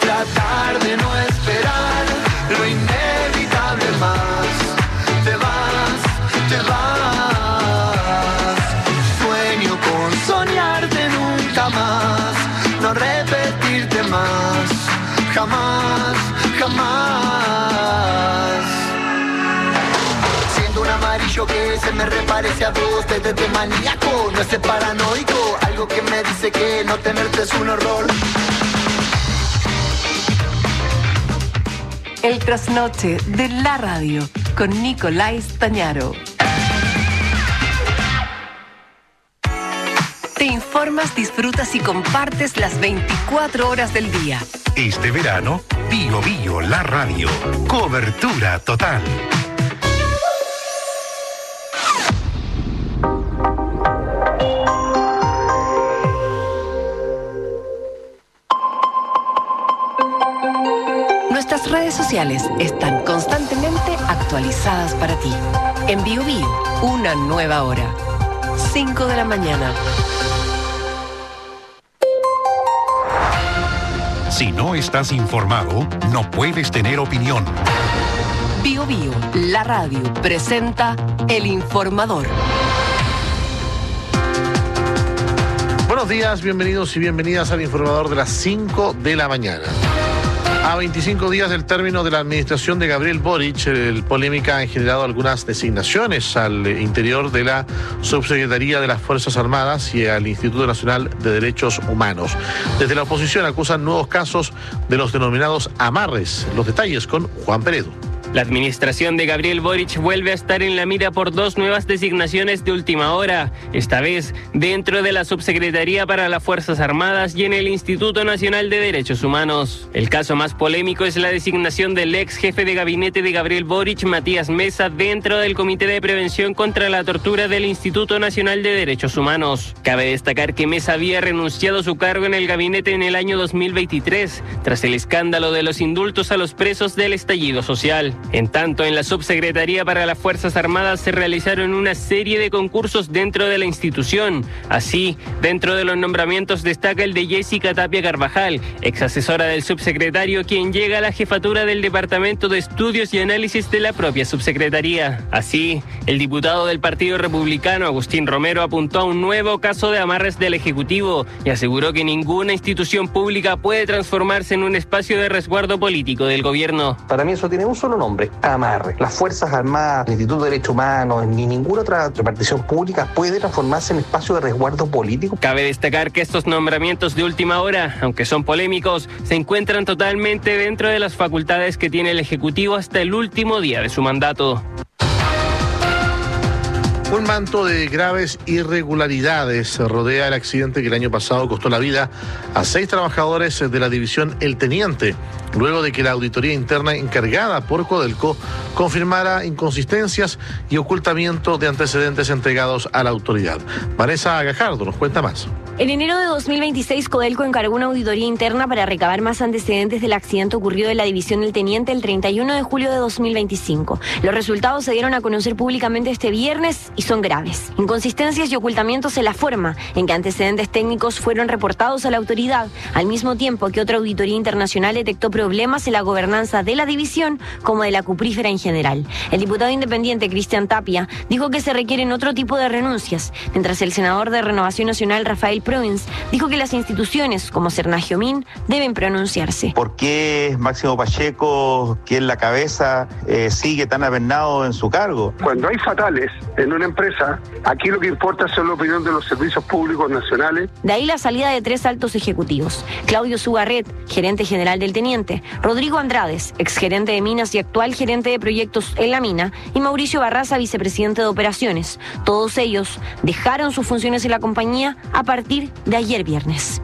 tratar de no esperar lo inevitable más. Te vas, te vas. Sueño con soñarte nunca más, no repetirte más, jamás, jamás. Siento un amarillo que se me reparece a vos, de maníaco, no es paranoico, algo que me dice que no tenerte es un horror. El trasnoche de la radio con Nicolás Stañaro. Te informas, disfrutas y compartes las 24 horas del día. Este verano, Bio Bio, la radio. Cobertura total. Nuestras redes sociales están constantemente actualizadas para ti. En Bio Bio, una nueva hora. 5 de la mañana. Si no estás informado, no puedes tener opinión. Bio Bio, la radio, presenta El Informador. Buenos días, bienvenidos y bienvenidas al Informador de las 5 de la mañana. A 25 días del término de la administración de Gabriel Boric, polémica ha generado algunas designaciones al interior de la Subsecretaría de las Fuerzas Armadas y al Instituto Nacional de Derechos Humanos. Desde la oposición acusan nuevos casos de los denominados amarres. Los detalles con Juan Peredo. La administración de Gabriel Boric vuelve a estar en la mira por dos nuevas designaciones de última hora, esta vez dentro de la Subsecretaría para las Fuerzas Armadas y en el Instituto Nacional de Derechos Humanos. El caso más polémico es la designación del ex jefe de gabinete de Gabriel Boric, Matías Mesa, dentro del Comité de Prevención contra la Tortura del Instituto Nacional de Derechos Humanos. Cabe destacar que Mesa había renunciado a su cargo en el gabinete en el año 2023, tras el escándalo de los indultos a los presos del estallido social. En tanto, en la Subsecretaría para las Fuerzas Armadas se realizaron una serie de concursos dentro de la institución. Así, dentro de los nombramientos destaca el de Jessica Tapia Carvajal, ex asesora del subsecretario, quien llega a la jefatura del Departamento de Estudios y Análisis de la propia subsecretaría. Así, el diputado del Partido Republicano, Agustín Romero, apuntó a un nuevo caso de amarres del Ejecutivo y aseguró que ninguna institución pública puede transformarse en un espacio de resguardo político del gobierno. Para mí eso tiene un solo nombre: amarre. Las Fuerzas Armadas, el Instituto de Derechos Humanos, ni ninguna otra repartición pública puede transformarse en espacio de resguardo político. Cabe destacar que estos nombramientos de última hora, aunque son polémicos, se encuentran totalmente dentro de las facultades que tiene el Ejecutivo hasta el último día de su mandato. Un manto de graves irregularidades rodea el accidente que el año pasado costó la vida a 6 trabajadores de la división El Teniente, luego de que la auditoría interna encargada por Codelco confirmara inconsistencias y ocultamiento de antecedentes entregados a la autoridad. Vanessa Gajardo nos cuenta más. En enero de 2026, Codelco encargó una auditoría interna para recabar más antecedentes del accidente ocurrido en la división El Teniente el 31 de julio de 2025. Los resultados se dieron a conocer públicamente este viernes y son graves. Inconsistencias y ocultamientos en la forma en que antecedentes técnicos fueron reportados a la autoridad, al mismo tiempo que otra auditoría internacional detectó problemas en la gobernanza de la división como de la cuprífera en general. El diputado independiente Cristian Tapia dijo que se requieren otro tipo de renuncias, mientras el senador de Renovación Nacional, Rafael Provins, dijo que las instituciones como Serna Giomín deben pronunciarse. ¿Por qué Máximo Pacheco, que es la cabeza, sigue tan avernado en su cargo? Cuando hay fatales en una empresa, aquí lo que importa es la opinión de los servicios públicos nacionales. De ahí la salida de 3 altos ejecutivos: Claudio Sugarret, gerente general del Teniente; Rodrigo Andrades, exgerente de Minas y actual gerente de proyectos en la mina; y Mauricio Barraza, vicepresidente de operaciones. Todos ellos dejaron sus funciones en la compañía a partir de ayer viernes.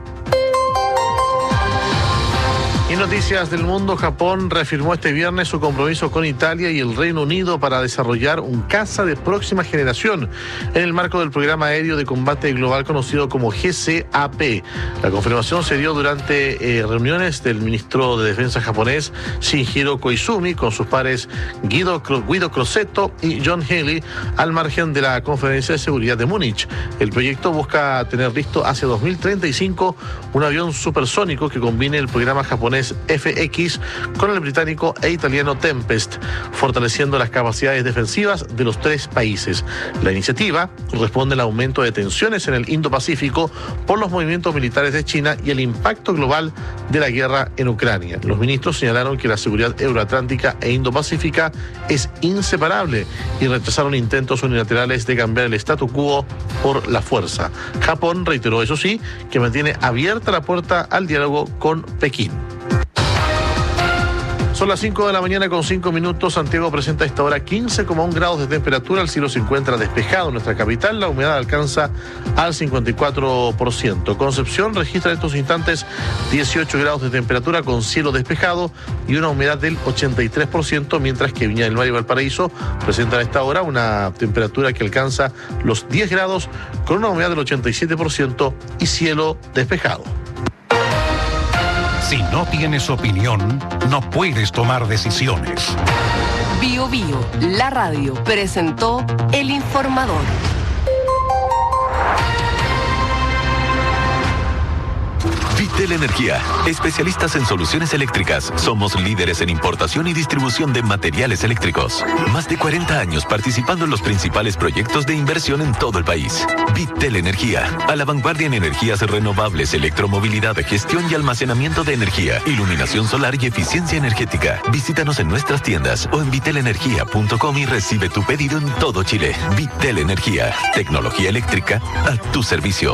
Y noticias del mundo: Japón reafirmó este viernes su compromiso con Italia y el Reino Unido para desarrollar un caza de próxima generación en el marco del programa aéreo de combate global conocido como GCAP. La confirmación se dio durante reuniones del ministro de Defensa japonés Shinjiro Koizumi con sus pares Guido Crosetto y John Healey al margen de la Conferencia de Seguridad de Múnich. El proyecto busca tener listo hacia 2035 un avión supersónico que combine el programa japonés aviones FX con el británico e italiano Tempest, fortaleciendo las capacidades defensivas de los tres países. La iniciativa responde al aumento de tensiones en el Indo-Pacífico por los movimientos militares de China y el impacto global de la guerra en Ucrania. Los ministros señalaron que la seguridad euroatlántica e Indo-Pacífica es inseparable y rechazaron intentos unilaterales de cambiar el statu quo por la fuerza. Japón reiteró, eso sí, que mantiene abierta la puerta al diálogo con Pekín. Son las 5 de la mañana con 5 minutos. Santiago presenta a esta hora 15,1 grados de temperatura. El cielo se encuentra despejado en nuestra capital. La humedad alcanza al 54%. Concepción registra en estos instantes 18 grados de temperatura con cielo despejado y una humedad del 83%, mientras que Viña del Mar y Valparaíso presentan a esta hora una temperatura que alcanza los 10 grados con una humedad del 87% y cielo despejado. Si no tienes opinión, no puedes tomar decisiones. Bio Bio, la radio, presentó El Informador. Vitel Energía, especialistas en soluciones eléctricas. Somos líderes en importación y distribución de materiales eléctricos. Más de 40 años participando en los principales proyectos de inversión en todo el país. Vitel Energía, a la vanguardia en energías renovables, electromovilidad, gestión y almacenamiento de energía, iluminación solar y eficiencia energética. Visítanos en nuestras tiendas o en vitelenergia.com y recibe tu pedido en todo Chile. Vitel Energía, tecnología eléctrica a tu servicio.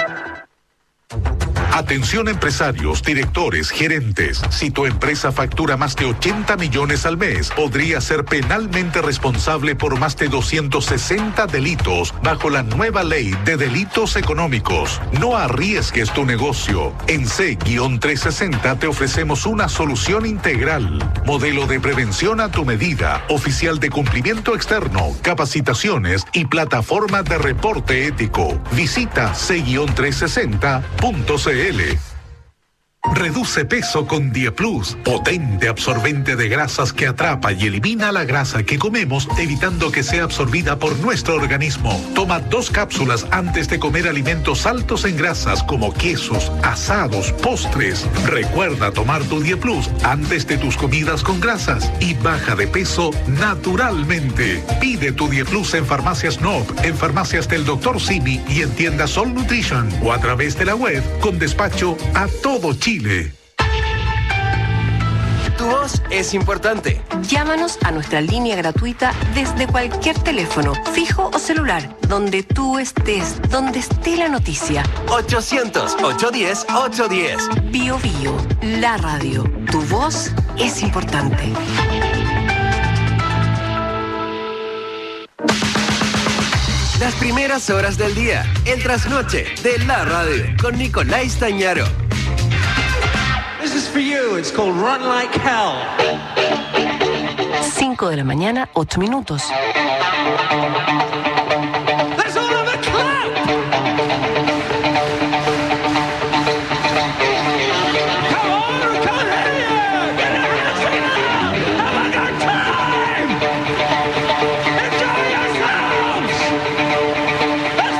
Atención empresarios, directores, gerentes. Si tu empresa factura más de 80 millones al mes, podría ser penalmente responsable por más de 260 delitos bajo la nueva ley de delitos económicos. No arriesgues tu negocio. En C-360 te ofrecemos una solución integral. Modelo de prevención a tu medida, oficial de cumplimiento externo, capacitaciones y plataforma de reporte ético. Visita C-360.cl. Reduce peso con Dieplus, potente absorbente de grasas que atrapa y elimina la grasa que comemos, evitando que sea absorbida por nuestro organismo. Toma 2 cápsulas antes de comer alimentos altos en grasas como quesos, asados, postres. Recuerda tomar tu Dieplus antes de tus comidas con grasas y baja de peso naturalmente. Pide tu Dieplus en Farmacias Nob, en Farmacias del Dr. Simi y en tiendas Sol Nutrition o a través de la web con despacho a todo Chile. Tu voz es importante. Llámanos a nuestra línea gratuita desde cualquier teléfono, fijo o celular, donde tú estés, donde esté la noticia. 800-810-810. Bio Bio, la radio. Tu voz es importante. Las primeras horas del día, el trasnoche de la radio, con Nicolás Tañaro. This is for you. It's called Run Like Hell. 5 de la mañana, 8 minutos. Let's all have a clap. Come on, come on, here. Get your hands together. Have a good time. Enjoy yourselves. Let's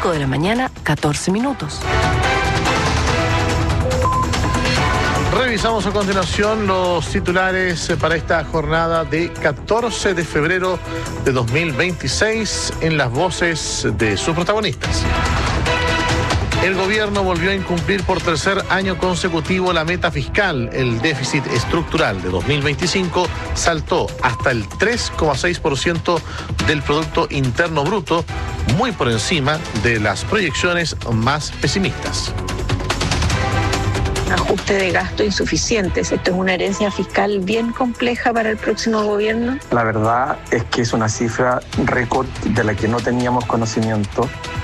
5 de la mañana, 14 minutos. Revisamos a continuación los titulares para esta jornada de 14 de febrero de 2026 en las voces de sus protagonistas. El gobierno volvió a incumplir por tercer año consecutivo la meta fiscal. El déficit estructural de 2025 saltó hasta el 3,6% del Producto Interno Bruto, muy por encima de las proyecciones más pesimistas. Ajuste de gasto insuficientes. Esto es una herencia fiscal bien compleja para el próximo gobierno. La verdad es que es una cifra récord de la que no teníamos conocimiento.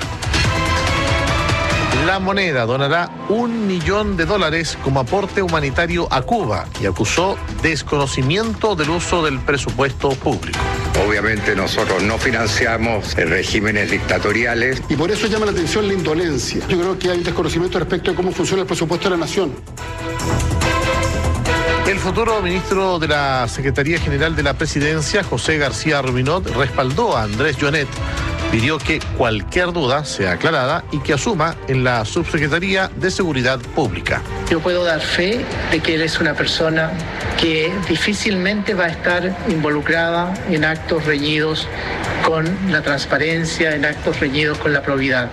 La Moneda donará $1 millón como aporte humanitario a Cuba y acusó desconocimiento del uso del presupuesto público. Obviamente nosotros no financiamos regímenes dictatoriales. Y por eso llama la atención la indolencia. Yo creo que hay un desconocimiento respecto de cómo funciona el presupuesto de la nación. El futuro ministro de la Secretaría General de la Presidencia, José García Rubinot, respaldó a Andrés Jonet. Pidió que cualquier duda sea aclarada y que asuma en la Subsecretaría de Seguridad Pública. Yo puedo dar fe de que él es una persona que difícilmente va a estar involucrada en actos reñidos con la transparencia, en actos reñidos con la probidad.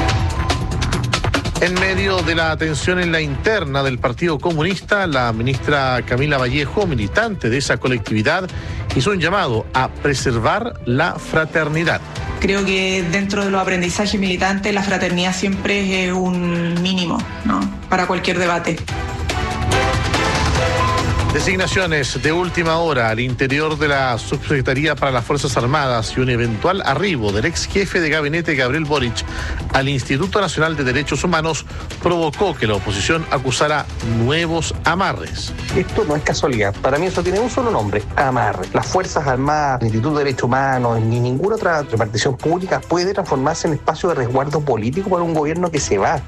En medio de la tensión en la interna del Partido Comunista, la ministra Camila Vallejo, militante de esa colectividad, hizo un llamado a preservar la fraternidad. Creo que dentro de los aprendizajes militantes la fraternidad siempre es un mínimo, ¿no?, para cualquier debate. Designaciones de última hora al interior de la Subsecretaría para las Fuerzas Armadas y un eventual arribo del ex jefe de gabinete Gabriel Boric al Instituto Nacional de Derechos Humanos provocó que la oposición acusara nuevos amarres. Esto no es casualidad. Para mí eso tiene un solo nombre: amarre. Las Fuerzas Armadas, el Instituto de Derechos Humanos, ni ninguna otra repartición pública puede transformarse en espacio de resguardo político para un gobierno que se va.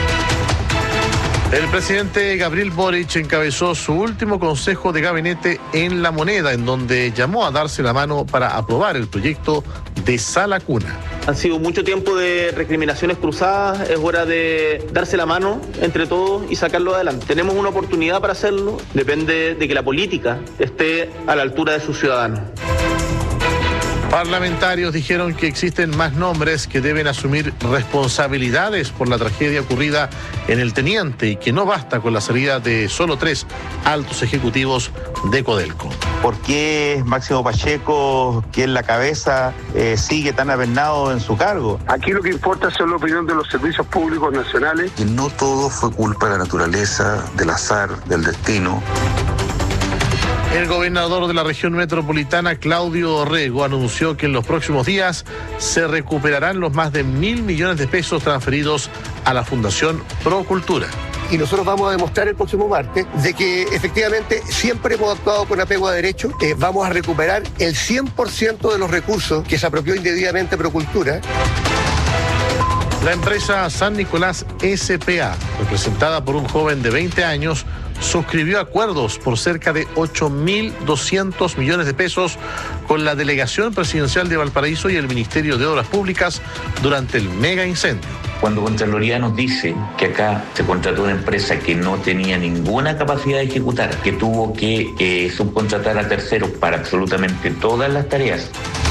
El presidente Gabriel Boric encabezó su último consejo de gabinete en La Moneda, en donde llamó a darse la mano para aprobar el proyecto de Sala Cuna. Han sido mucho tiempo de recriminaciones cruzadas, es hora de darse la mano entre todos y sacarlo adelante. Tenemos una oportunidad para hacerlo, depende de que la política esté a la altura de sus ciudadanos. Parlamentarios dijeron que existen más nombres que deben asumir responsabilidades por la tragedia ocurrida en el Teniente y que no basta con la salida de solo 3 altos ejecutivos de Codelco. ¿Por qué Máximo Pacheco, que es la cabeza, sigue tan avernado en su cargo? Aquí lo que importa es la opinión de los servicios públicos nacionales. Y no todo fue culpa de la naturaleza, del azar, del destino. El gobernador de la región metropolitana, Claudio Orrego, anunció que en los próximos días se recuperarán los más de 1.000 millones de pesos transferidos a la Fundación Procultura. Y nosotros vamos a demostrar el próximo martes de que efectivamente siempre hemos actuado con apego a derecho. Vamos a recuperar el 100% de los recursos que se apropió indebidamente Procultura. La empresa San Nicolás S.p.A., representada por un joven de 20 años, suscribió acuerdos por cerca de 8.200 millones de pesos con la Delegación Presidencial de Valparaíso y el Ministerio de Obras Públicas durante el mega incendio. Cuando Contraloría nos dice que acá se contrató una empresa que no tenía ninguna capacidad de ejecutar, que tuvo que subcontratar a terceros para absolutamente todas las tareas.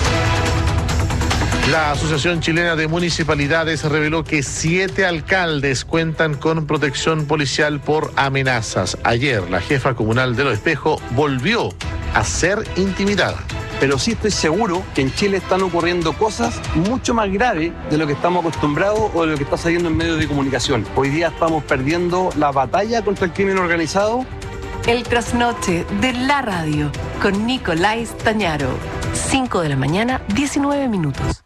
La Asociación Chilena de Municipalidades reveló que 7 alcaldes cuentan con protección policial por amenazas. Ayer, la jefa comunal de Los Espejos volvió a ser intimidada. Pero sí estoy seguro que en Chile están ocurriendo cosas mucho más graves de lo que estamos acostumbrados o de lo que está saliendo en medios de comunicación. Hoy día estamos perdiendo la batalla contra el crimen organizado. El trasnoche de la radio con Nicolás Tañaro. 5 de la mañana, 19 minutos.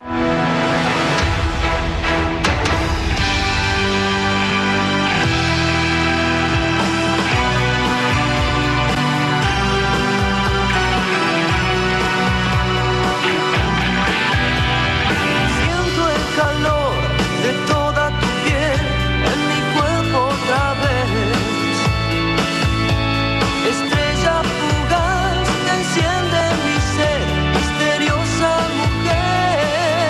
Estrella fugaz, enciende mi ser, misteriosa mujer.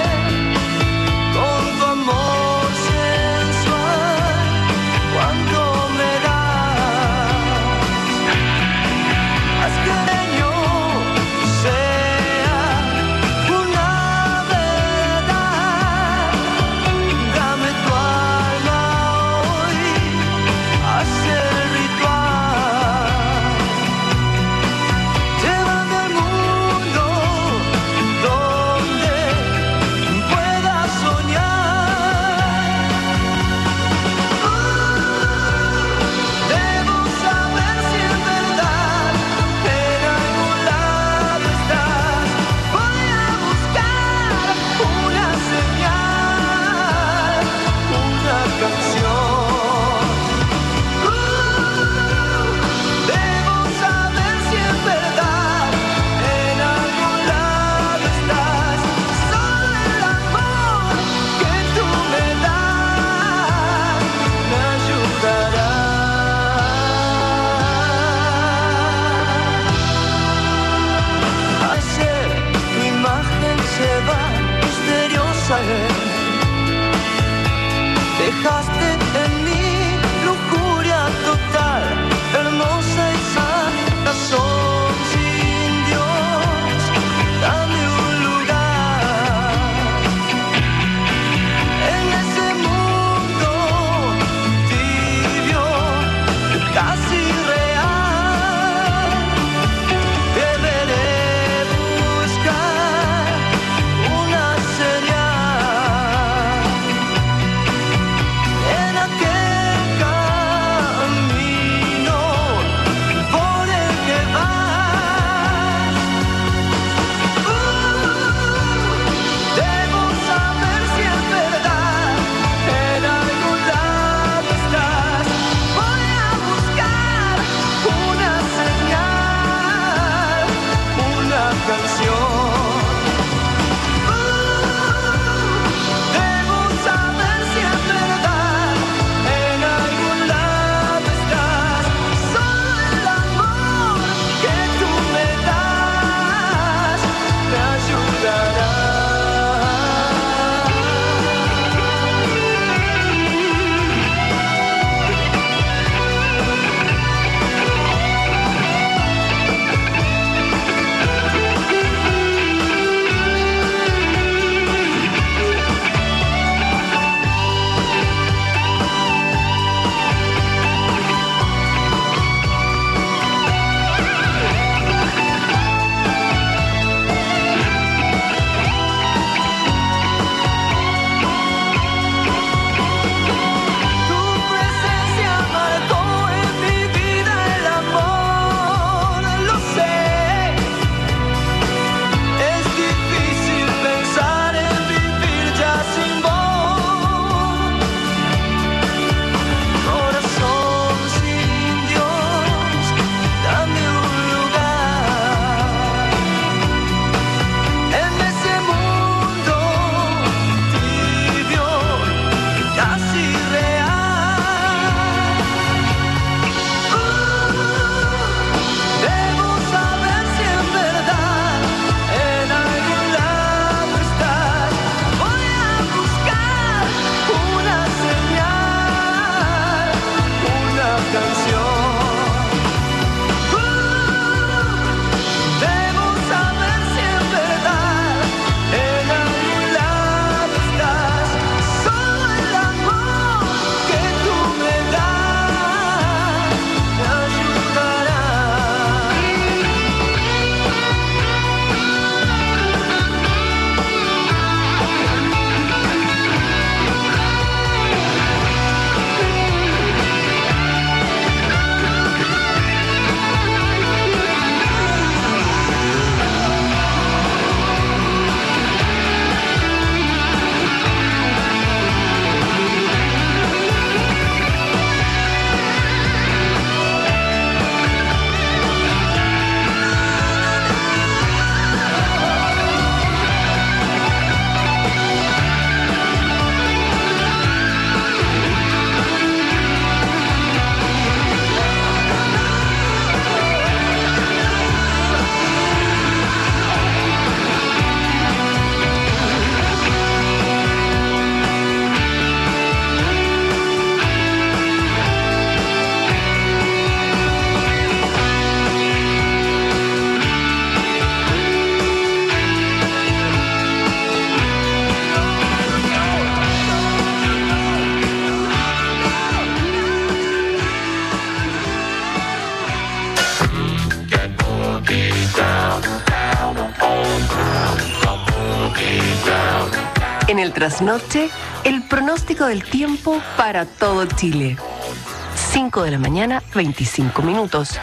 En el trasnoche, el pronóstico del tiempo para todo Chile. 5 de la mañana, 25 minutos.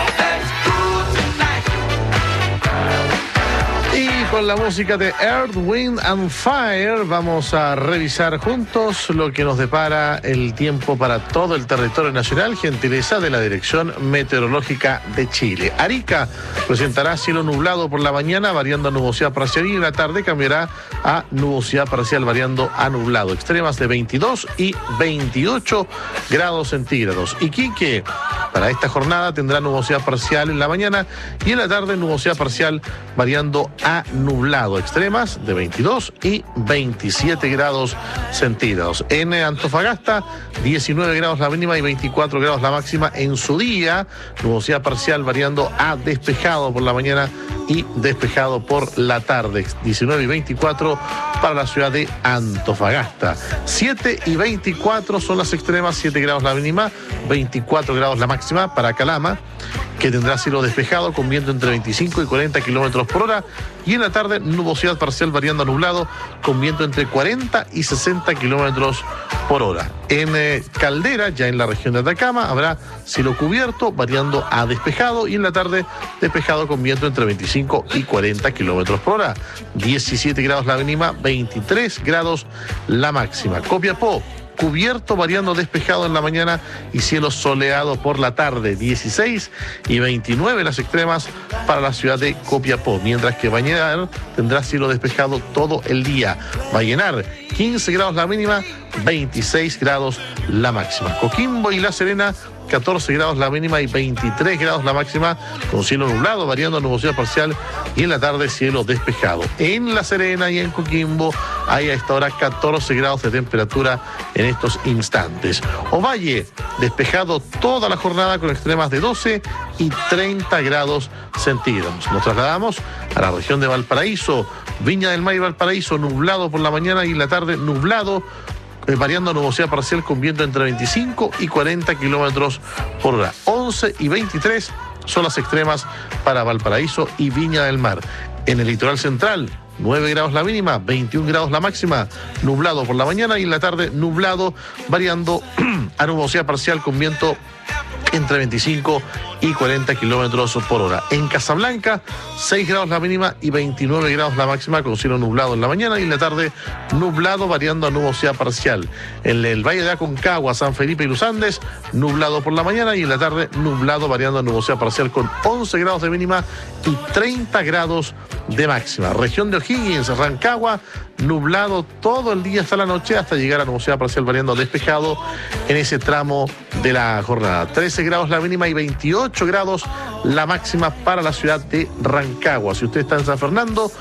Y con la música de Earth, Wind and Fire vamos a revisar juntos lo que nos depara el tiempo para todo el territorio nacional, gentileza de la Dirección Meteorológica de Chile. Arica presentará cielo nublado por la mañana, variando a nubosidad parcial, y en la tarde cambiará a nubosidad parcial, variando a nublado. Extremas de 22 y 28 grados centígrados. Iquique, para esta jornada tendrá nubosidad parcial en la mañana y en la tarde nubosidad parcial, variando a nublado. Extremas de 22 y 27 grados centígrados. En Antofagasta, 19 grados la mínima y 24 grados la máxima en su día. Nubosidad parcial variando a despejado por la mañana y despejado por la tarde. 19 y 24 para la ciudad de Antofagasta. 7 y 24 son las extremas, 7 grados la mínima, 24 grados la máxima para Calama, que tendrá cielo despejado con viento entre 25 y 40 kilómetros por hora, y en la tarde nubosidad parcial variando a nublado con viento entre 40 y 60 kilómetros por hora. En Caldera, ya en la región de Atacama, habrá cielo cubierto variando a despejado, y en la tarde despejado con viento entre 25 y 40 kilómetros por hora. 17 grados la mínima, 23 grados la máxima. Copiapó, cubierto variando despejado en la mañana y cielo soleado por la tarde. 16 y 29 las extremas para la ciudad de Copiapó, mientras que Vallenar tendrá cielo despejado todo el día. Vallenar, 15 grados la mínima, 26 grados la máxima. Coquimbo y La Serena, 14 grados la mínima y 23 grados la máxima, con cielo nublado, variando a nubosidad parcial, y en la tarde cielo despejado. En La Serena y en Coquimbo hay a esta hora 14 grados de temperatura en estos instantes. Ovalle, despejado toda la jornada con extremas de 12 y 30 grados centígrados. Nos trasladamos a la región de Valparaíso. Viña del Mar y Valparaíso, nublado por la mañana y en la tarde nublado, variando a nubosidad parcial con viento entre 25 y 40 kilómetros por hora. 11 y 23 son las extremas para Valparaíso y Viña del Mar. En el litoral central, 9 grados la mínima, 21 grados la máxima, nublado por la mañana y en la tarde nublado, variando a nubosidad parcial con viento entre 25 y 40 kilómetros por hora. En Casablanca, 6 grados la mínima y 29 grados la máxima, con cielo nublado en la mañana y en la tarde nublado, variando a nubosidad parcial. En el Valle de Aconcagua, San Felipe y Los Andes, nublado por la mañana y en la tarde nublado, variando a nubosidad parcial con 11 grados de mínima y 30 grados de máxima. Región de O'Higgins, Rancagua, nublado todo el día hasta la noche, hasta llegar a nubosidad parcial variando a despejado en ese tramo de la jornada. 13 grados la mínima y 28 grados la máxima para la ciudad de Rancagua. Si usted está en San Fernando,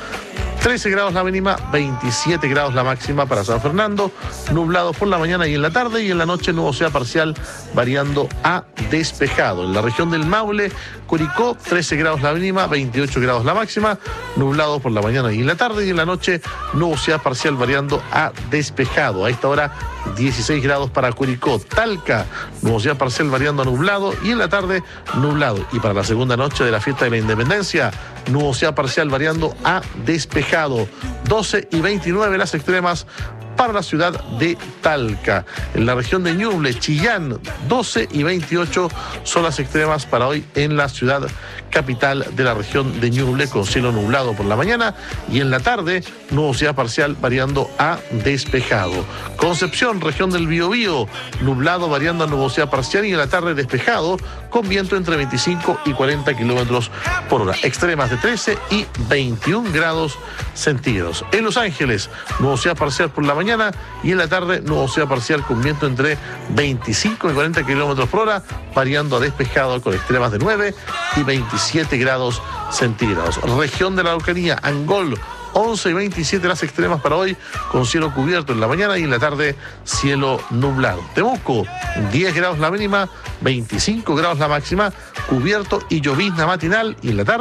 13 grados la mínima, 27 grados la máxima para San Fernando, nublado por la mañana y en la tarde, y en la noche nubosidad parcial variando a despejado. En la región del Maule, Curicó, 13 grados la mínima, 28 grados la máxima, nublado por la mañana y en la tarde, y en la noche nubosidad parcial variando a despejado. A esta hora 16 grados para Curicó. Talca, nubosidad parcial variando a nublado y en la tarde nublado. Y para la segunda noche de la fiesta de la Independencia, nubosidad parcial variando a despejado. 12 y 29 las extremas para la ciudad de Talca. En la región de Ñuble, Chillán, 12 y 28 son las extremas para hoy en la ciudad capital de la región de Ñuble, con cielo nublado por la mañana y en la tarde nubosidad parcial variando a despejado. Concepción, región del Biobío, nublado variando a nubosidad parcial y en la tarde despejado, con viento entre 25 y 40 kilómetros por hora. Extremas de 13 y 21 grados centígrados. En Los Ángeles, nubosidad parcial por la mañana y en la tarde nubosidad parcial con viento entre 25 y 40 kilómetros por hora, variando a despejado con extremas de 9 y 27 grados centígrados. Región de la Araucanía, Angol, 11 y 27 las extremas para hoy, con cielo cubierto en la mañana y en la tarde cielo nublado. Temuco, 10 grados la mínima, 25 grados la máxima, cubierto y llovizna matinal, y en la tarde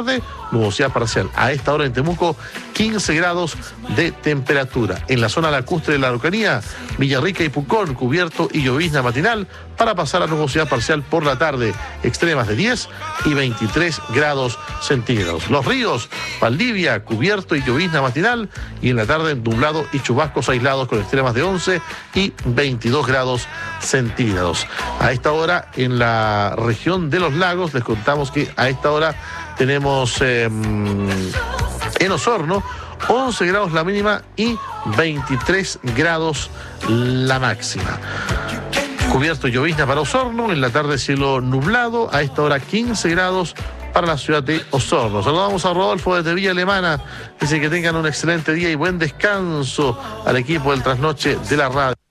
nubosidad parcial. A esta hora en Temuco, 15 grados de temperatura. En la zona lacustre de la Araucanía, Villarrica y Pucón, cubierto y llovizna matinal, para pasar a nubosidad parcial por la tarde, extremas de 10 y 23 grados centígrados. Los ríos, Valdivia, cubierto y llovizna matinal, y en la tarde nublado y chubascos aislados con extremas de 11 y 22 grados centígrados. A esta hora en la región de los lagos, les contamos que a esta hora tenemos en Osorno 11 grados la mínima y 23 grados la máxima. Cubierto y llovizna para Osorno, en la tarde cielo nublado, a esta hora 15 grados para la ciudad de Osorno. Saludamos a Rodolfo desde Villa Alemana, dice que tengan un excelente día y buen descanso al equipo del Trasnoche de la radio.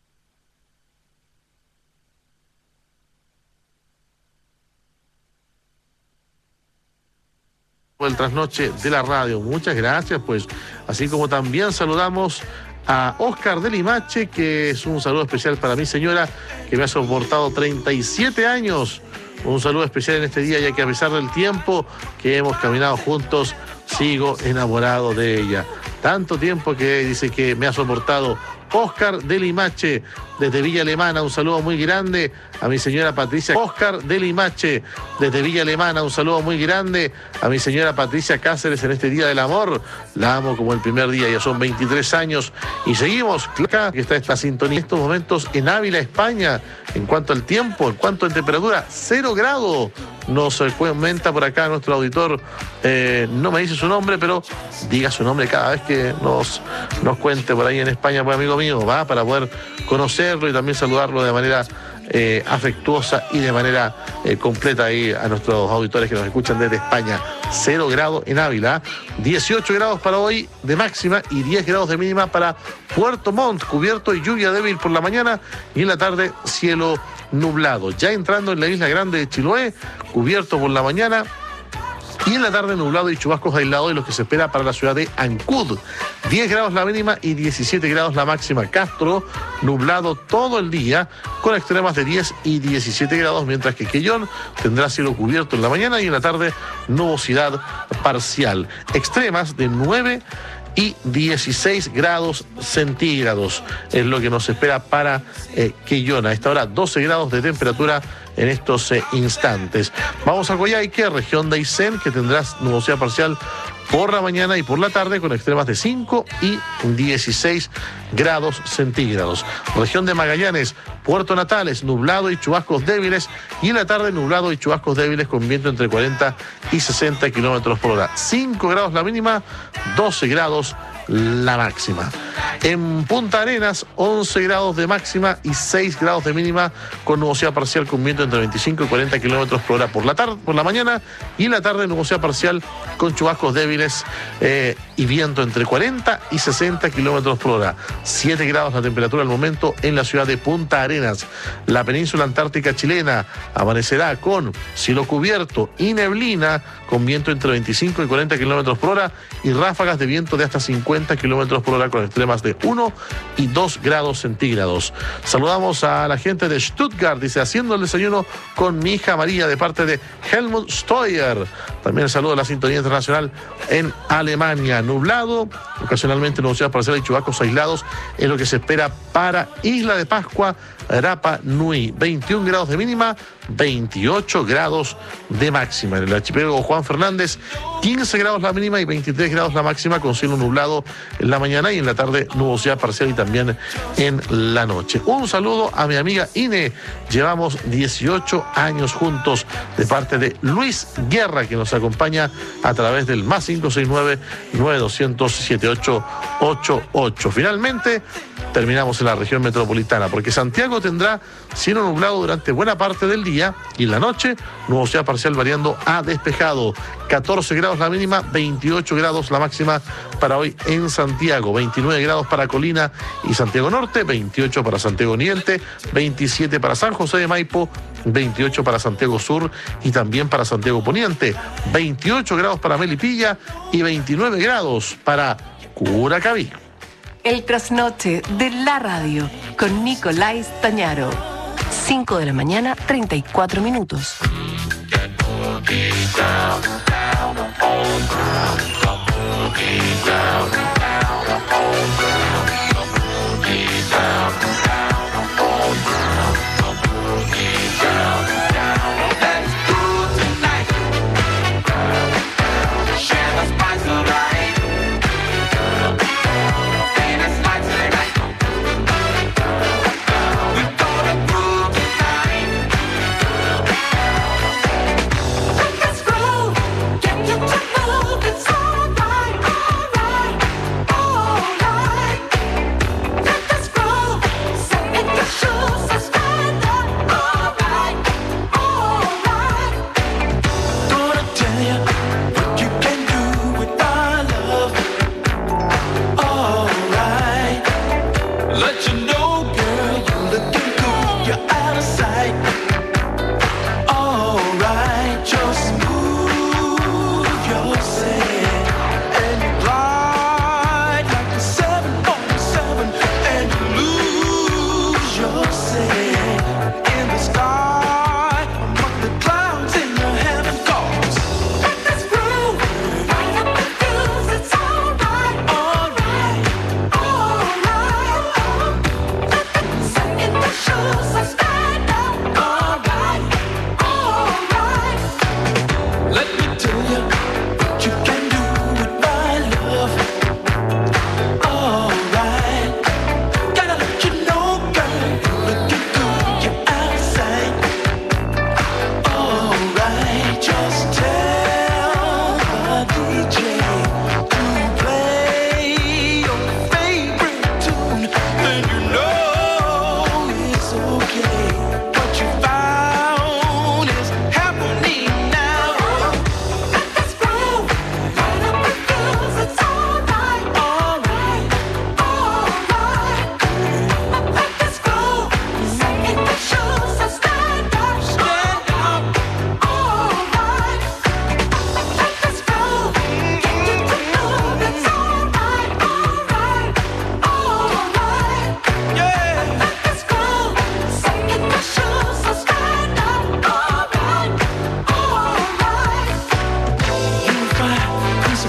El Trasnoche de la radio, muchas gracias, pues, así como también saludamos a Oscar de Limache, que es un saludo especial para mi señora, que me ha soportado 37 años. Un saludo especial en este día, ya que a pesar del tiempo que hemos caminado juntos, sigo enamorado de ella. Tanto tiempo que dice que me ha soportado. Oscar de Limache, desde Villa Alemana, un saludo muy grande a mi señora Patricia. Oscar de Limache, desde Villa Alemana, un saludo muy grande a mi señora Patricia Cáceres en este Día del Amor. La amo como el primer día, ya son 23 años y seguimos acá, que está esta sintonía en estos momentos en Ávila, España. En cuanto al tiempo, en cuanto a temperatura, 0 grados. Nos comenta por acá nuestro auditor, no me dice su nombre, pero diga su nombre cada vez que nos cuente por ahí en España, pues amigo mío, va, para poder conocerlo y también saludarlo de manera afectuosa y de manera completa ahí a nuestros auditores que nos escuchan desde España. 0 grados en Ávila, 18 grados para hoy de máxima y 10 grados de mínima para Puerto Montt, cubierto y lluvia débil por la mañana y en la tarde cielo nublado. Ya entrando en la isla grande de Chiloé, cubierto por la mañana y en la tarde nublado y chubascos aislados, y lo que se espera para la ciudad de Ancud. 10 grados la mínima y 17 grados la máxima. Castro, nublado todo el día, con extremas de 10 y 17 grados, mientras que Quellón tendrá cielo cubierto en la mañana y en la tarde nubosidad parcial. Extremas de 9 y 16 grados centígrados es lo que nos espera para Quellón. A esta hora 12 grados de temperatura en estos instantes. Vamos a Coyhaique, región de Aysén, que tendrá nubosidad parcial por la mañana y por la tarde con extremas de 5 y 16 grados centígrados. Región de Magallanes, Puerto Natales, nublado y chubascos débiles, y en la tarde nublado y chubascos débiles con viento entre 40 y 60 kilómetros por hora. 5 grados la mínima, 12 grados la máxima. En Punta Arenas, 11 grados de máxima y 6 grados de mínima, con nubosidad parcial con viento entre 25 y 40 kilómetros por hora por la mañana, y en la tarde nubosidad parcial con chubascos débiles y viento entre 40 y 60 kilómetros por hora. 7 grados la temperatura al momento en la ciudad de Punta Arenas. La península antártica chilena amanecerá con cielo cubierto y neblina, con viento entre 25 y 40 kilómetros por hora y ráfagas de viento de hasta 50 kilómetros por hora con extremas de 1 y 2 grados centígrados. Saludamos a la gente de Stuttgart, dice, haciendo el desayuno con mi hija María, de parte de Helmut Steuer. También saludo a la sintonía internacional en Alemania. Nublado, ocasionalmente nubosidad parcial y chubascos aislados es lo que se espera para Isla de Pascua, Rapa Nui. 21 grados de mínima, 28 grados de máxima. En el archipiélago Juan Fernández, 15 grados la mínima y 23 grados la máxima, con cielo nublado en la mañana y en la tarde nubosidad parcial y también en la noche. Un saludo a mi amiga Ine, llevamos 18 años juntos, de parte de Luis Guerra, que nos acompaña a través del +569 9200 7888. Finalmente terminamos en la región metropolitana, porque Santiago tendrá cielo nublado durante buena parte del día y en la noche nubosidad parcial variando a despejado. 14 grados la mínima, 28 grados la máxima para hoy en Santiago. 29 grados para Colina y Santiago Norte, 28 para Santiago Oriente, 27 para San José de Maipo, 28 para Santiago Sur y también para Santiago Poniente, 28 grados para Melipilla y 29 grados para Curacaví. El trasnoche de la radio con Nicolás Tañaro. 5 de la mañana, 34 minutos.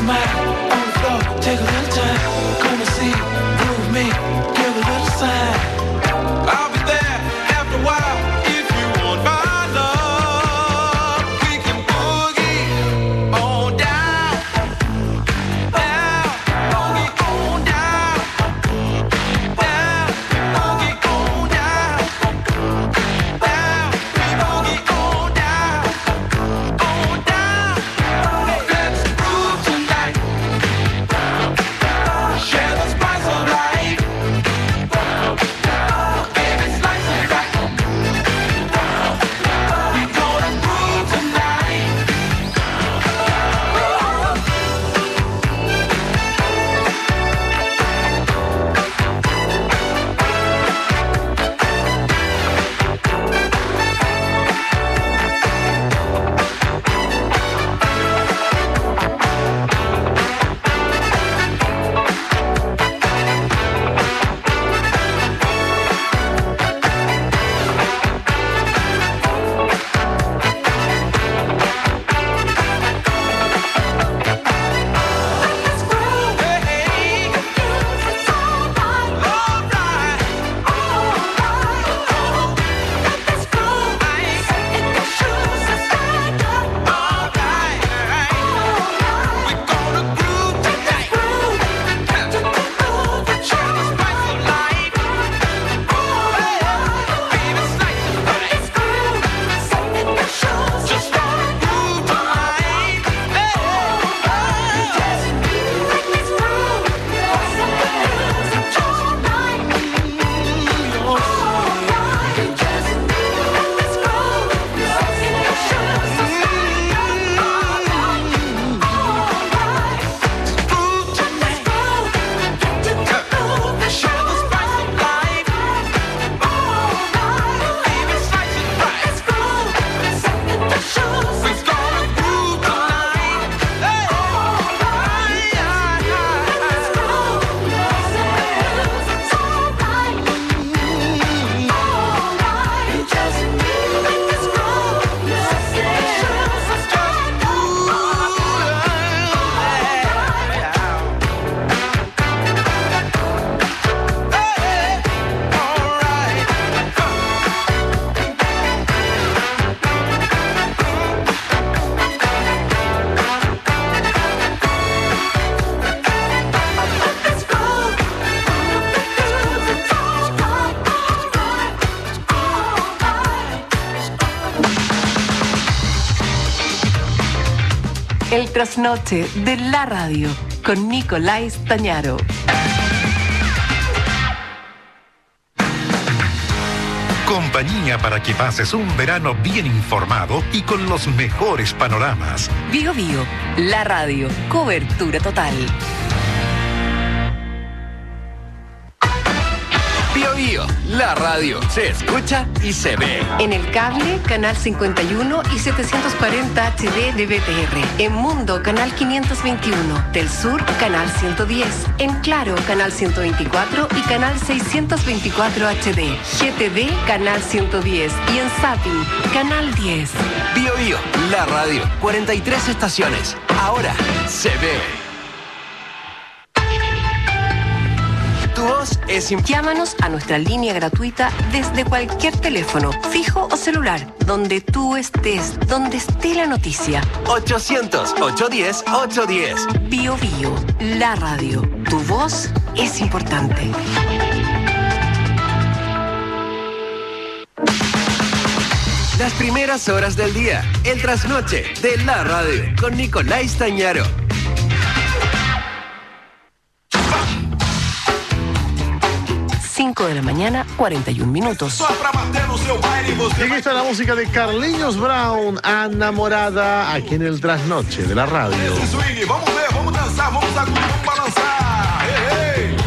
mind on the floor, take a little time. Come and see, prove me, give a little sign. I'll be there after a while if you want my love. We can boogie on down, down, boogie on down, down, boogie on down, down, we boogie on down, on down. Let's groove tonight. Share the spice of life. Baby, slice it right. We gonna groove tonight. El trasnoche de la radio con Nicolás Stagnaro. Compañía para que pases un verano bien informado y con los mejores panoramas. Bio Bio, la radio, cobertura total. Bio Bio, la radio, se escucha y se ve. En el cable, canal 51 y 740 HD de BTR. En Mundo, canal 521. Del Sur, canal 110. En Claro, canal 124 y canal 624 HD. GTV, canal 110. Y en Zapping, canal 10. Bio Bio, la radio, 43 estaciones. Ahora se ve. Tu voz es Llámanos a nuestra línea gratuita desde cualquier teléfono, fijo o celular, donde tú estés, donde esté la noticia. 800-810-810. Bio Bio, la radio. Tu voz es importante. Las primeras horas del día, el trasnoche de la radio con Nicolás Stagnaro. 5 de la mañana, 41 minutos. Y aquí está la música de Carlinhos Brown, Enamorada, aquí en el trasnoche de la radio. Vamos ver, vamos dançar, vamos balançar. Hey, hey.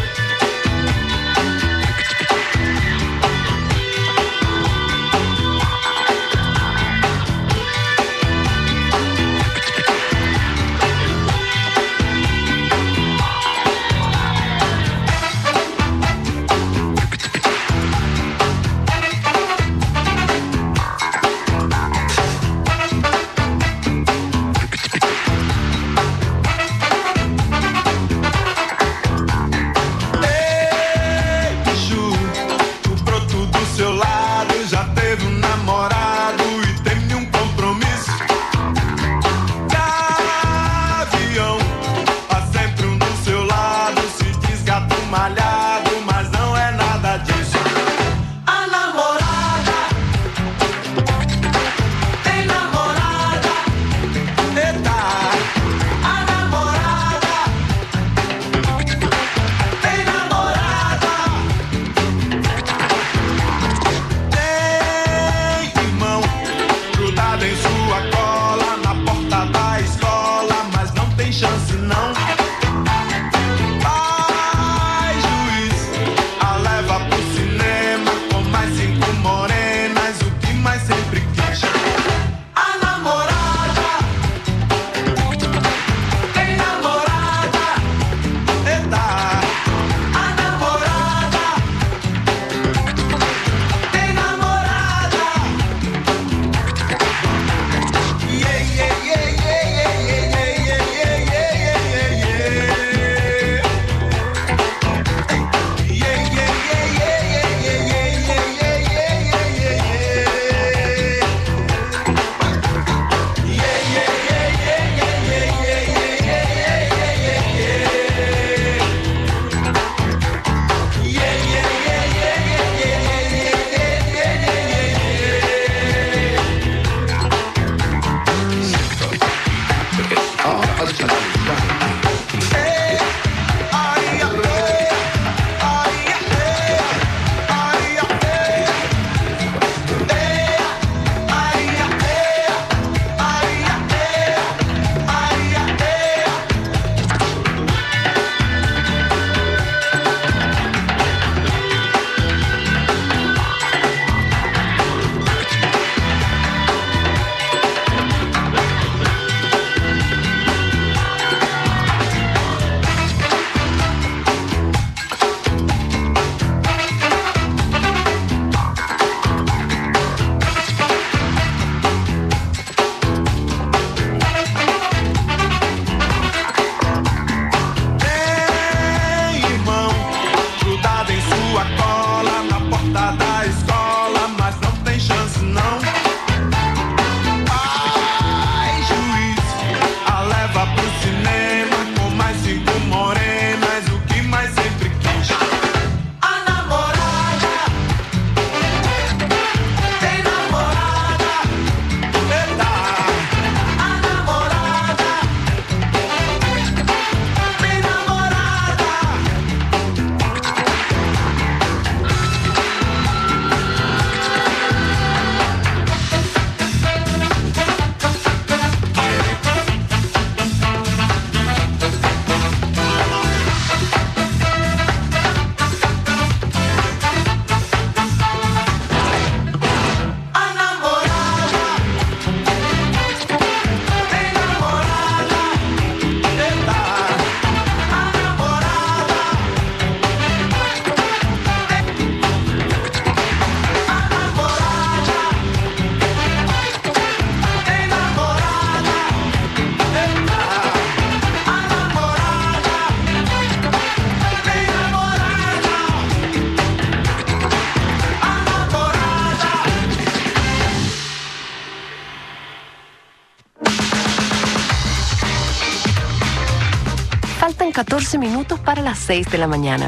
Faltan 14 minutos para las 6 de la mañana.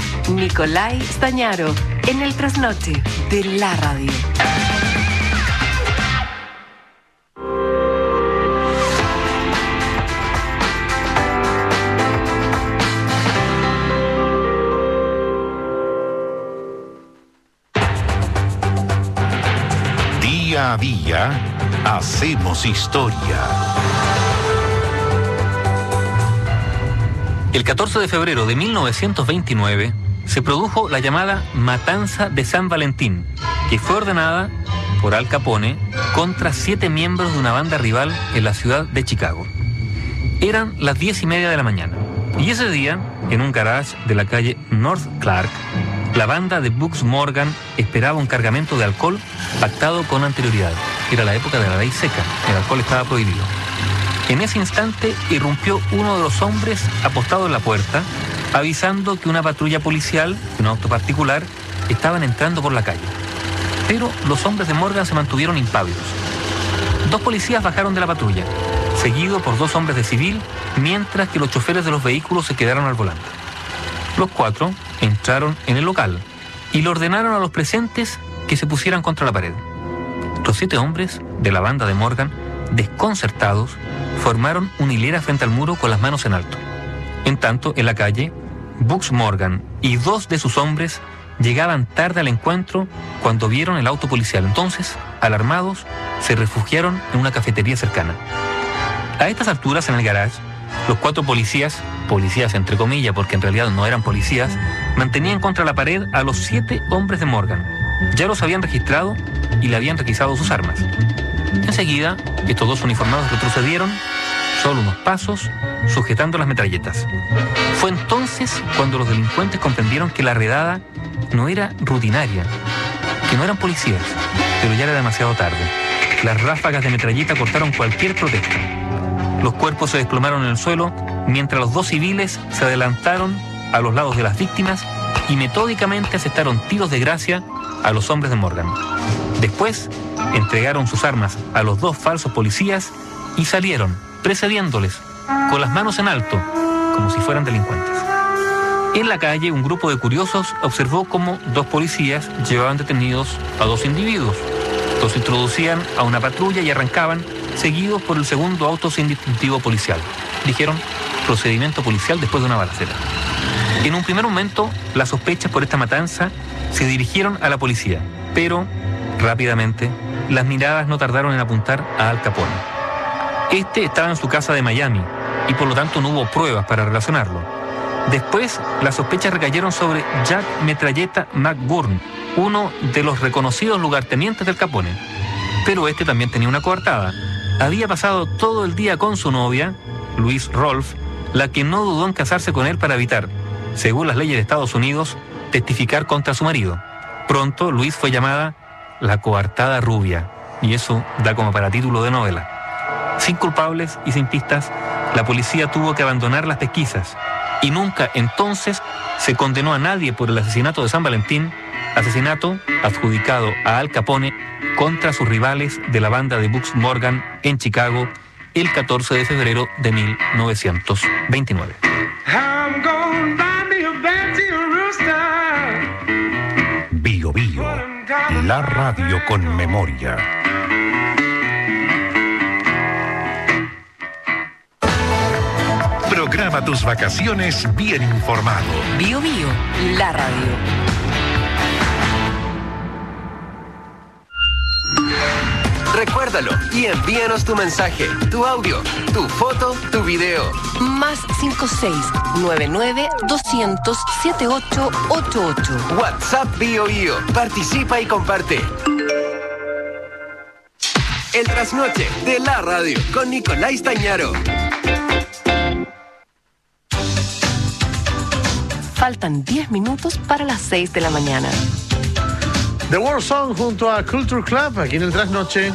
Nicolai Stañaro, en el trasnoche de la radio. Día a día, hacemos historia. El 14 de febrero de 1929 se produjo la llamada Matanza de San Valentín, que fue ordenada por Al Capone contra 7 miembros de una banda rival en la ciudad de Chicago. Eran las 10:30 de la mañana, y ese día, en un garage de la calle North Clark, la banda de Bugs Morgan esperaba un cargamento de alcohol pactado con anterioridad. Era la época de la ley seca, el alcohol estaba prohibido. En ese instante irrumpió uno de los hombres apostado en la puerta, avisando que una patrulla policial, un auto particular, estaban entrando por la calle. Pero los hombres de Morgan se mantuvieron impávidos. 2 policías bajaron de la patrulla, seguidos por 2 hombres de civil, mientras que los choferes de los vehículos se quedaron al volante. Los 4 entraron en el local y le ordenaron a los presentes que se pusieran contra la pared. Los 7 hombres de la banda de Morgan, desconcertados, formaron una hilera frente al muro con las manos en alto. En tanto, en la calle, Bugs Morgan y 2 de sus hombres llegaban tarde al encuentro cuando vieron el auto policial. Entonces, alarmados, se refugiaron en una cafetería cercana. A estas alturas, en el garage, los 4 policías entre comillas, porque en realidad no eran policías, mantenían contra la pared a los 7 hombres de Morgan. Ya los habían registrado y le habían requisado sus armas. Enseguida, estos 2 uniformados retrocedieron solo unos pasos, sujetando las metralletas. Fue entonces cuando los delincuentes comprendieron que la redada no era rutinaria, que no eran policías, pero ya era demasiado tarde. Las ráfagas de metralleta cortaron cualquier protesta. Los cuerpos se desplomaron en el suelo, mientras los 2 civiles se adelantaron a los lados de las víctimas y metódicamente asestaron tiros de gracia a los hombres de Morgan. Después, entregaron sus armas a los 2 falsos policías y salieron, precediéndoles, con las manos en alto, como si fueran delincuentes. En la calle, un grupo de curiosos observó cómo 2 policías llevaban detenidos a 2 individuos. Los introducían a una patrulla y arrancaban seguidos por el segundo auto sin distintivo policial. Dijeron, procedimiento policial después de una balacera. En un primer momento, las sospechas por esta matanza se dirigieron a la policía, pero rápidamente las miradas no tardaron en apuntar a Al Capone. Este estaba en su casa de Miami y por lo tanto no hubo pruebas para relacionarlo. Después, las sospechas recayeron sobre Jack Metralleta McGurn, uno de los reconocidos lugartenientes del Capone. Pero este también tenía una coartada. Había pasado todo el día con su novia, Louise Rolfe, la que no dudó en casarse con él para evitar, según las leyes de Estados Unidos, testificar contra su marido. Pronto, Louise fue llamada la coartada rubia, y eso da como para título de novela. Sin culpables y sin pistas, la policía tuvo que abandonar las pesquisas, y nunca entonces se condenó a nadie por el asesinato de San Valentín, asesinato adjudicado a Al Capone contra sus rivales de la banda de Bugs Morgan en Chicago el 14 de febrero de 1929. Bio Bio, la radio con memoria. Programa tus vacaciones bien informado. Bio Bio, la radio. Recuérdalo y envíanos tu mensaje, tu audio, tu foto, tu video. Más 56-99-200-7888. WhatsApp Bio Bio. Participa y comparte. El trasnoche de la radio con Nicolás Tañaro. Faltan 10 minutos para las 6 de la mañana. The World Song junto a Culture Club, aquí en el trasnoche.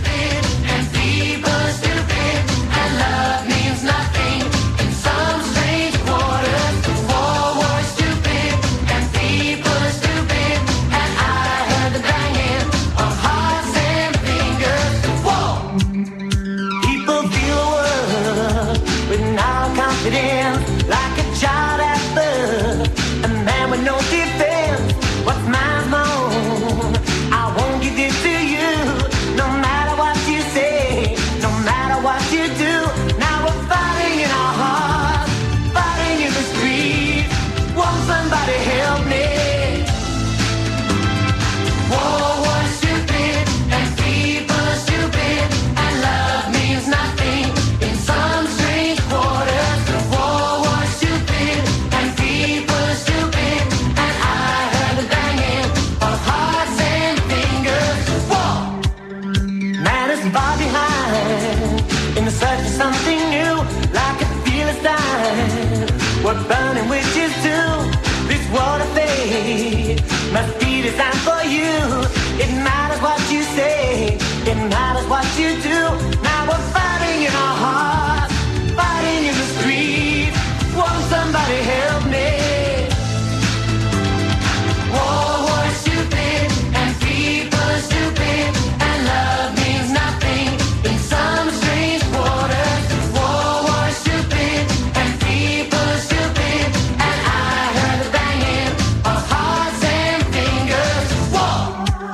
What burning witches do, this world of fate must be designed for you. It matters what you say, it matters what you do. Now we're fighting in our hearts, fighting in the streets. Won't somebody help me? War is stupid and people are stupid and love means nothing in some strange waters. War is stupid and people are stupid and I heard the banging of hearts and fingers. War.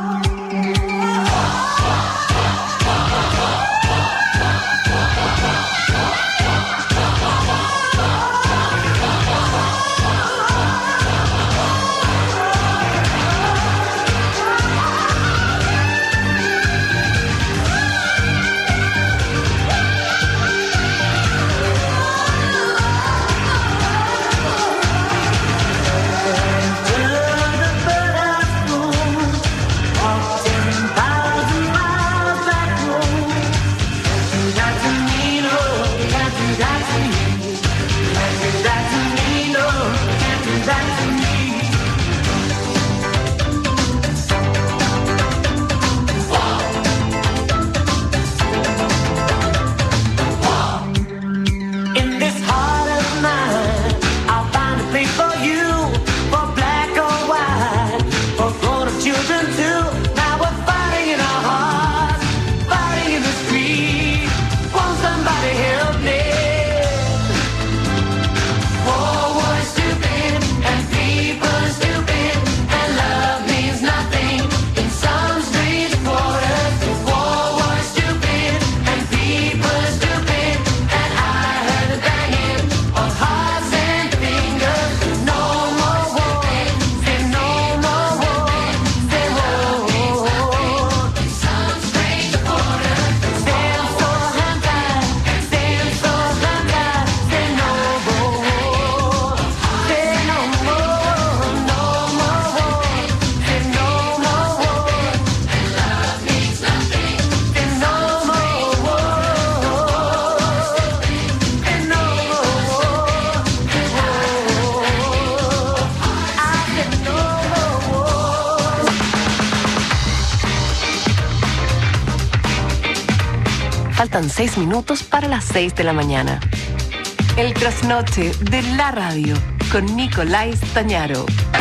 Faltan 6 minutos para las 6 de la mañana. El trasnoche de la radio con Nicolás Tañaro.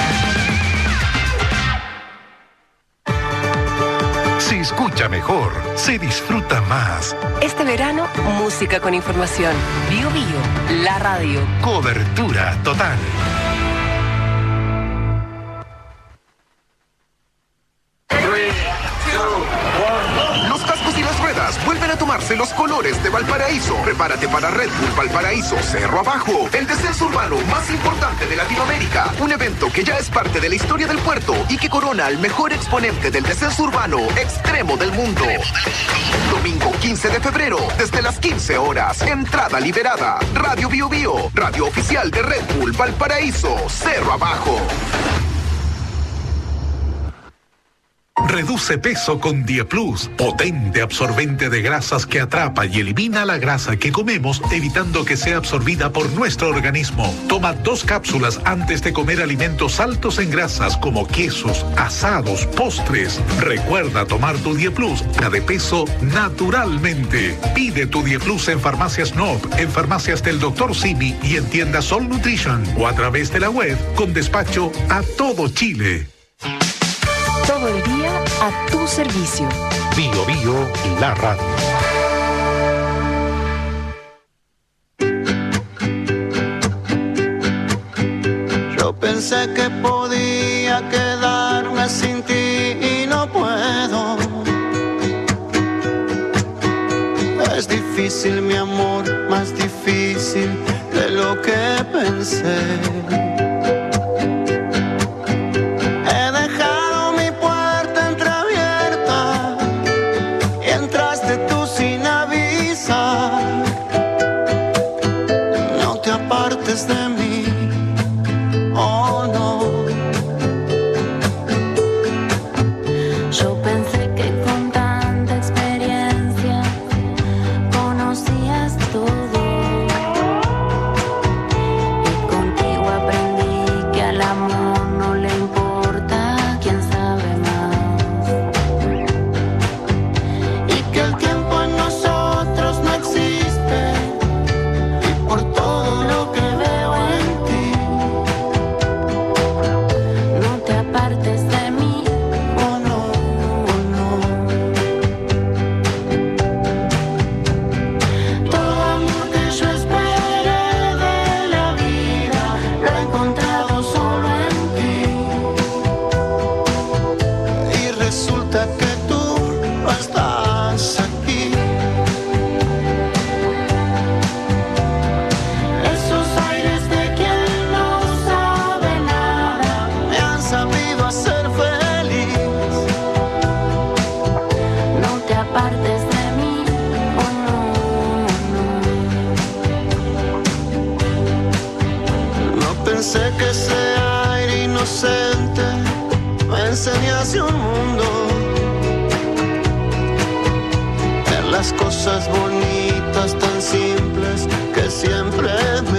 Se escucha mejor, se disfruta más. Este verano, música con información. Bio Bio, la radio. Cobertura total. Los cascos y las ruedas vuelven a tomarse los colores de Valparaíso. Prepárate para Red Bull Valparaíso Cerro Abajo, el descenso urbano más importante de Latinoamérica. Un evento que ya es parte de la historia del puerto y que corona al mejor exponente del descenso urbano extremo del mundo. Domingo 15 de febrero, desde las 15 horas. Entrada liberada. Radio Bio Bio, radio oficial de Red Bull Valparaíso Cerro Abajo. Reduce peso con Dieplus, potente absorbente de grasas que atrapa y elimina la grasa que comemos, evitando que sea absorbida por nuestro organismo. Toma 2 cápsulas antes de comer alimentos altos en grasas como quesos, asados, postres. Recuerda tomar tu Dieplus de peso naturalmente. Pide tu Dieplus en Farmacias Nob, en farmacias del Dr. Simi y en tiendas Sol Nutrition o a través de la web con despacho a todo Chile. Todo el día a tu servicio. Bio Bio, la radio. Yo pensé que podía quedarme sin ti y no puedo. Es difícil, mi amor, más difícil de lo que pensé. De mí, oh no. Yo pensé que con tanta experiencia conocías todo y contigo aprendí que al amor no le importa quién sabe más y que el tiempo en nosotros no existe y por todo lo que Sé que ese aire inocente me enseña hacia un mundo, ver las cosas bonitas tan simples que siempre me